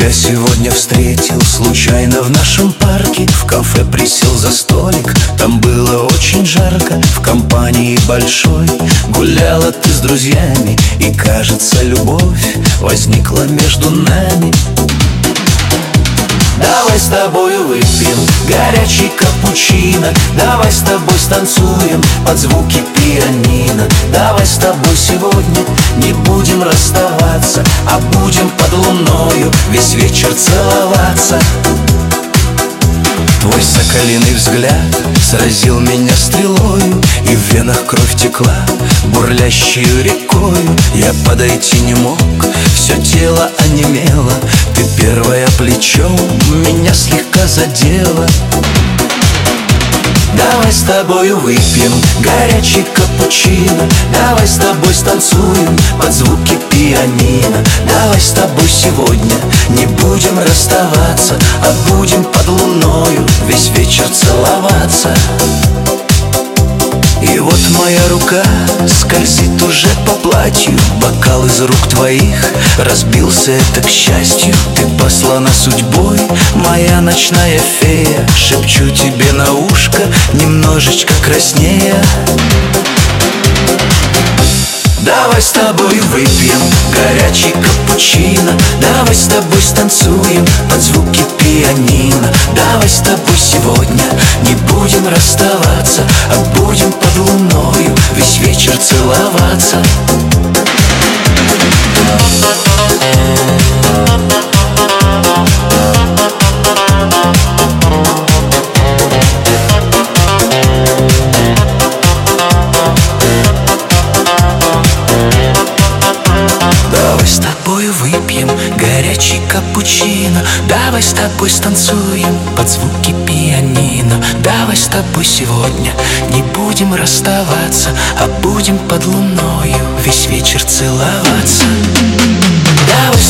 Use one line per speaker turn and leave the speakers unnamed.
тебя сегодня встретил случайно в нашем парке. В кафе присел за столик, там было очень жарко. В компании большой гуляла ты с друзьями, и, кажется, любовь возникла между нами. Давай с тобою выпьем горячий капучино, давай с тобой станцуем под звуки пианино. Давай с тобой сегодня не будем расставаться, а будем под луною весь вечер целоваться. Твой соколиный взгляд сразил меня стрелою, и в венах кровь текла бурлящую рекою. Я подойти не мог, все тело онемело. Ты первое плечом меня слегка задела. Давай с тобою выпьем горячий капучино, давай с тобой станцуем под звуки пианино. Давай с тобой сегодня не будем расставаться, а будем под луною весь вечер целоваться. И вот моя рука скользит уже по платью, бокал из рук твоих разбился, это к счастью. Ты послана судьбой, моя ночная фея. Шепчу тебе на ушко, немножечко краснея. Давай с тобой выпьем горячий капучино, давай с тобой станцуем под звуки пианино. Давай с тобой сегодня не будем расставаться, а будем под луною весь вечер целоваться. Давай с тобой выпьем горячий капучино, давай с тобой станцуем под звуки пианино. Давай с тобой сегодня не будем расставаться, а будем под луною весь вечер целоваться. Давай